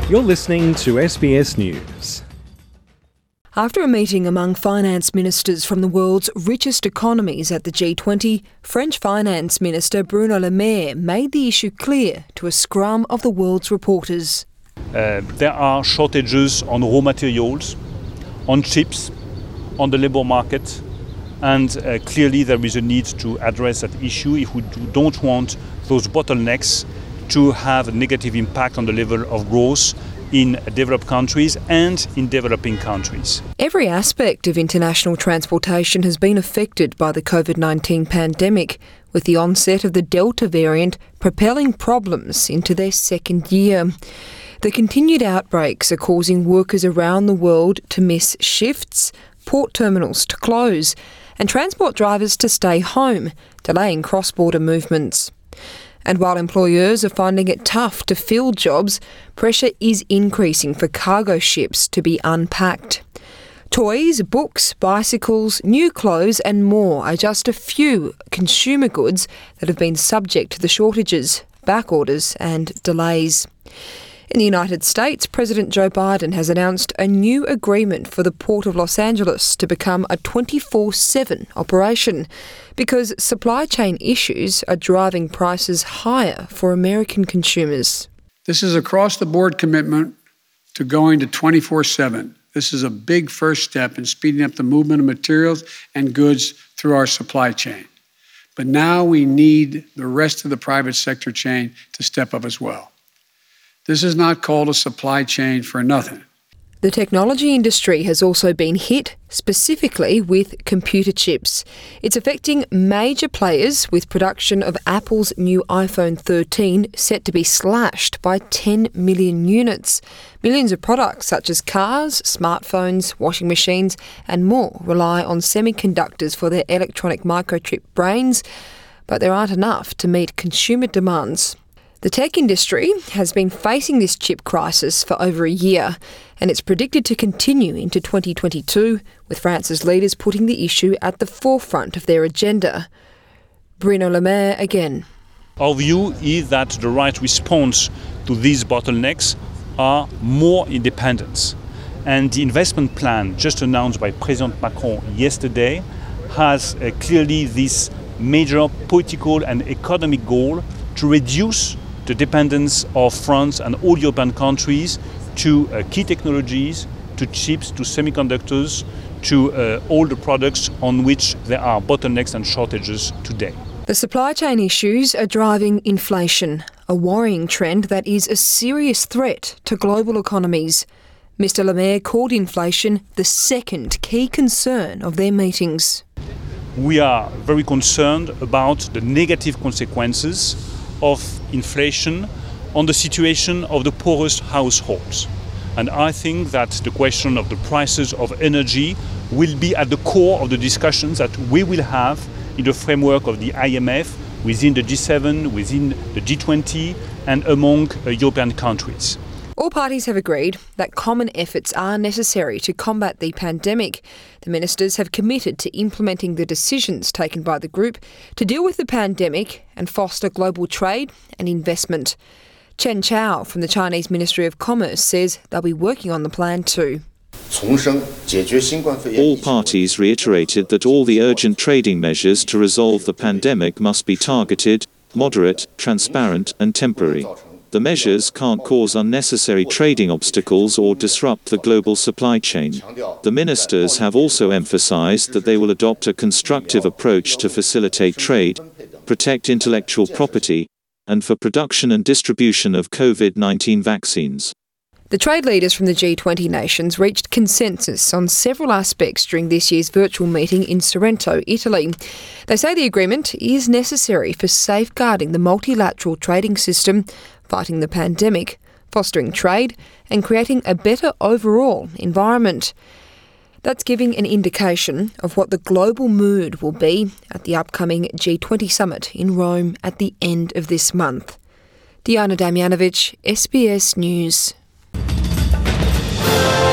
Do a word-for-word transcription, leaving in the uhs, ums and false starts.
You're listening to S B S News. After a meeting among finance ministers from the world's richest economies at the G twenty, French Finance Minister Bruno Le Maire made the issue clear to a scrum of the world's reporters. Uh, there are shortages on raw materials, on chips, on the labour market, and uh, clearly there is a need to address that issue if we do, don't want those bottlenecks to have a negative impact on the level of growth in developed countries and in developing countries. Every aspect of international transportation has been affected by the COVID nineteen pandemic, with the onset of the Delta variant propelling problems into their second year. The continued outbreaks are causing workers around the world to miss shifts, port terminals to close, and transport drivers to stay home, delaying cross-border movements. And while employers are finding it tough to fill jobs, pressure is increasing for cargo ships to be unpacked. Toys, books, bicycles, new clothes and more are just a few consumer goods that have been subject to the shortages, back orders and delays. In the United States, President Joe Biden has announced a new agreement for the Port of Los Angeles to become a twenty-four seven operation because supply chain issues are driving prices higher for American consumers. This is across-the-board commitment to going to twenty-four seven. This is a big first step in speeding up the movement of materials and goods through our supply chain. But now we need the rest of the private sector chain to step up as well. This is not called a supply chain for nothing. The technology industry has also been hit, specifically with computer chips. It's affecting major players, with production of Apple's new iPhone thirteen set to be slashed by ten million units. Millions of products such as cars, smartphones, washing machines and more rely on semiconductors for their electronic microchip brains, but there aren't enough to meet consumer demands. The tech industry has been facing this chip crisis for over a year, and it's predicted to continue into twenty twenty-two, with France's leaders putting the issue at the forefront of their agenda. Bruno Le Maire again. Our view is that the right response to these bottlenecks are more independence. And the investment plan just announced by President Macron yesterday has uh, clearly this major political and economic goal to reduce the dependence of France and all European countries to uh, key technologies, to chips, to semiconductors, to uh, all the products on which there are bottlenecks and shortages today. The supply chain issues are driving inflation, a worrying trend that is a serious threat to global economies. Mister Le Maire called inflation the second key concern of their meetings. We are very concerned about the negative consequences of inflation on the situation of the poorest households. And I think that the question of the prices of energy will be at the core of the discussions that we will have in the framework of the I M F, within the G seven, within the G twenty and among uh, European countries. All parties have agreed that common efforts are necessary to combat the pandemic. The ministers have committed to implementing the decisions taken by the group to deal with the pandemic and foster global trade and investment. Chen Chao from the Chinese Ministry of Commerce says they'll be working on the plan too. All parties reiterated that all the urgent trading measures to resolve the pandemic must be targeted, moderate, transparent and temporary. The measures can't cause unnecessary trading obstacles or disrupt the global supply chain. The ministers have also emphasized that they will adopt a constructive approach to facilitate trade, protect intellectual property, and for production and distribution of COVID nineteen vaccines. The trade leaders from the G twenty nations reached consensus on several aspects during this year's virtual meeting in Sorrento, Italy. They say the agreement is necessary for safeguarding the multilateral trading system, fighting the pandemic, fostering trade and creating a better overall environment. That's giving an indication of what the global mood will be at the upcoming G twenty summit in Rome at the end of this month. Diana Damjanovic, S B S News.